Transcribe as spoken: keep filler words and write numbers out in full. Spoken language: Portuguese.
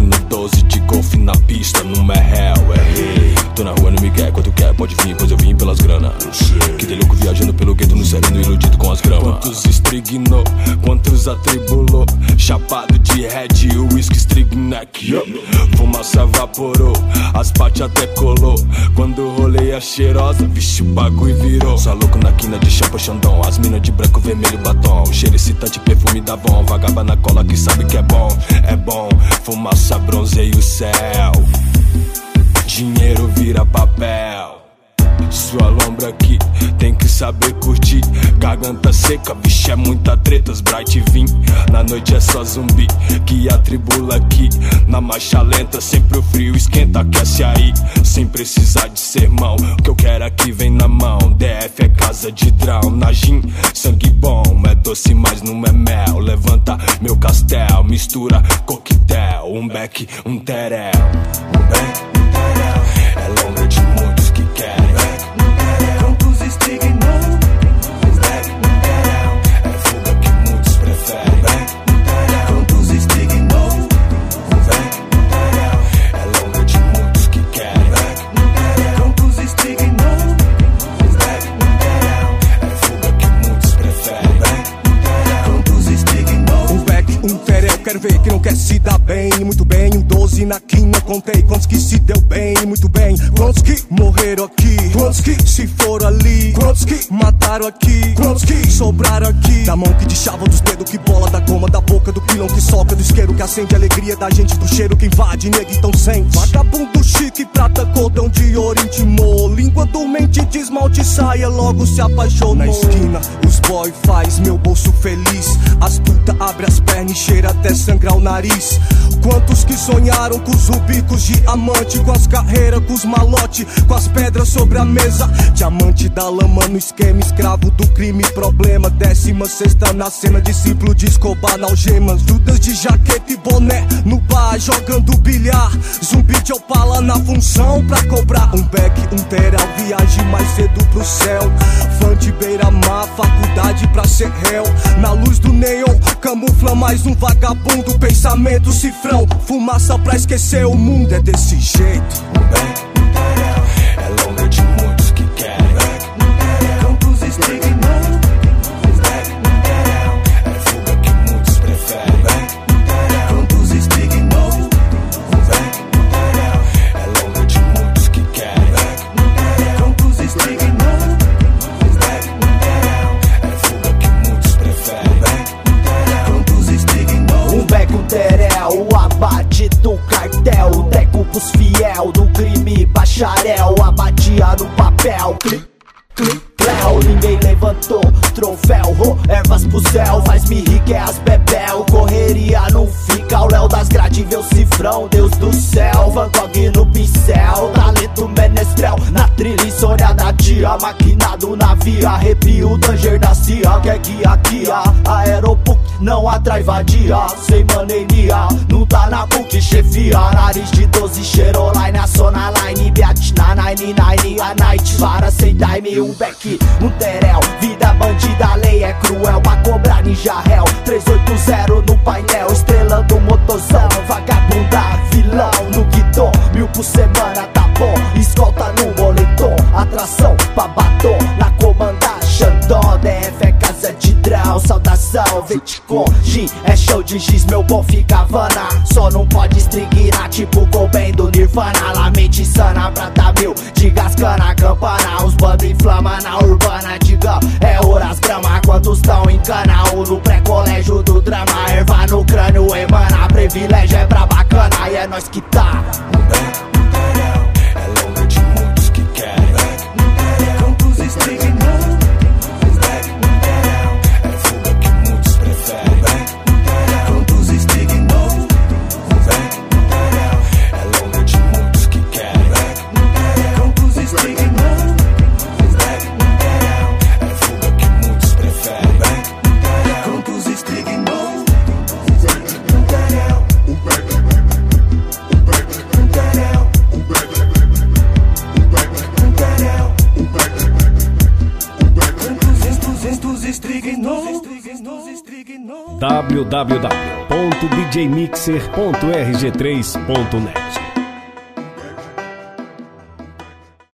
no doze de golfe na pista, não é réu, é rei. Tô na rua no Miguel, quanto quer, pode vir, pois eu vim pelas grana. Que tem louco viajando pelo gueto, no sereno, iludido com as gramas. Quantos estrignou, quantos atribulou, chapado de red, o whisky strigneck. Fumaça vaporou, as partes até colou. Quando rolei a cheirosa, vixe o bagulho virou. Só louco na quina de chapa xandão, as mina de branco, vermelho, batom. Cheiro excitante, perfume da Von, vagaba na cola que sabe que é bom. É bom, fumaça bronzeia o céu, dinheiro vira papel. Sua lombra aqui tem que saber curtir. Garganta seca, bicho, é muita treta. Os bright vim, na noite é só zumbi que atribula aqui. Na marcha lenta, sempre o frio esquenta, aquece aí, sem precisar de sermão. O que eu quero aqui vem na mão. D F é casa de drão, na gin, sangue bom. É doce, mas não é mel. Levanta meu castel, mistura coquetel. Um beck, um terel. Um beck, um terel. É lombra de muitos que querem. É fuga que muitos preferem. Quantos estignou? É longa de muitos que querem. Quantos estignou? É fuga que muitos preferem. Quantos estignou? Um beck, um terel, quero ver quem não quer se dar bem. Muito bem, um doze na quina, contei quantos que se deu bem. Muito bem, quantos que morreram aqui, quantos que se foram ali, quantos que mataram aqui, quantos que sobraram aqui. Da mão que deixava dos dedos que bola, da goma, da boca, do pilão que soca, do isqueiro que acende a alegria da gente, do cheiro que invade, nega então sente. Vagabundo chique, prata, cordão de ouro intimou, língua dormente de esmalte, saia, logo se apaixonou. Na esquina, os boy faz meu bolso feliz, as puta abre as pernas e cheira até sangrar o nariz. Quantos que sonharam com os rubicos diamante, com as carreiras, com os malote, com as pedras sobre a mesa. Diamante da lama no esquema, escravo do crime, problema. Décima sexta na cena, discípulo de Escobar na algemas. Judas de jaqueta e boné no bar, jogando bilhar. Zumbi de Opala na função pra cobrar. Um beck, um terel, viagem mais cedo pro céu. Fã de beira-mar, faculdade pra ser réu. Na luz do neon, camufla mais um vagabundo. Pensamento cifrão, fumaça pra esquecer o mundo. É desse jeito. Um beck, um terel, é longa de muitos que querem. Quantos estignou? É fuga que muitos preferem. Quantos estignou? É longa de muitos que querem. Quantos estignou? É fuga que muitos preferem. Quantos estignou? Um beck, um terel, o abate do cartel. Treco pros fiel do crime, bacharel. Abatia no papel, clic, clic, cléu. Ninguém levantou troféu, ro, ervas pro céu. Faz-me rir que é as bebel, correria não fica. O Léo das grades vê o cifrão, Deus do céu. Van Gogh no pincel, talento menestrel. Na trilha insônia da tia, maquinado na via. Arrepio, tanger da cia, quer guia, guia. Aeropuc não atrai vadia, sem maneiria. Não tá na P U C, chefia. Nariz de doze, cheroline, a Sona Line. Beat na nine nine, a night para sem time. Um beck, um terel, vida bandida, lei é cruel. Pra cobrar ninja réu, trezentos e oitenta no painel. Estrelando o motorzão, vagabunda, vilão no guidão. Mil por semana, tá bom, escolta no moletom. Atração pra batom, na comanda Xandão. D F é casa de drão, saudação, Vietcong. G é show de giz, meu bom fica Havana. Só não pode estriguinar, tipo Cobain do Nirvana. La mente insana, prata mil, de gascana, campana. Os bandos inflama na urbana, diga, é horas grama. Quantos tão em cana, ou no pré-colégio do drama. Erva no crânio emana, privilégio é pra bacana. E é nós que tá. Um beck, um terel, é longa de muitos que querem. Quantos estignou? É fuga que muitos preferem. Quantos estignou? É longa de muitos que querem. Quantos estignou? É fuga que muitos preferem. Quantos estignou? Um terel, um beck, um beck, um terel, um beck, um beck, um terel, um beck, um beck. Quantos estignou? w w w ponto d j mixer ponto r g três ponto net.